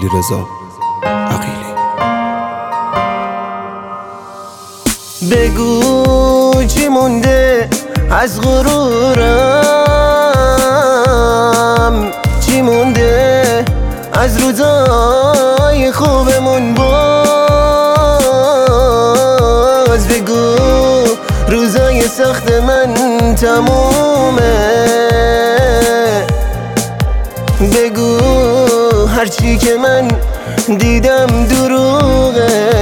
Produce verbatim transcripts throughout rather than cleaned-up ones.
علیرضا عقیلی. بگو چی مونده از غرورم، چی مونده از روزای خوبمون، باز بگو روزای سخت من تمومه، بگو هرچی که من دیدم دروغه.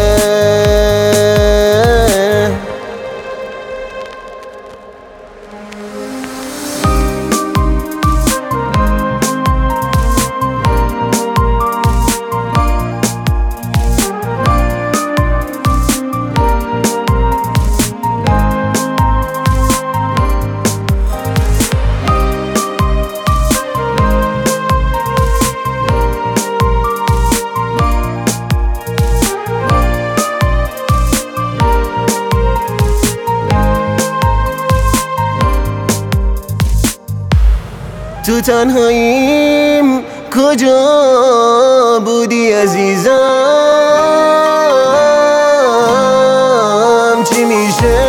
تو تنهاییم کجا بودی عزیزم، چی میشه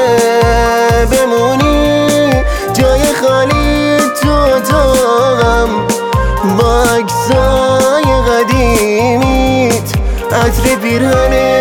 بمونی جای خالی تو اتاقم، با عکسای قدیمیت عطر پیرهن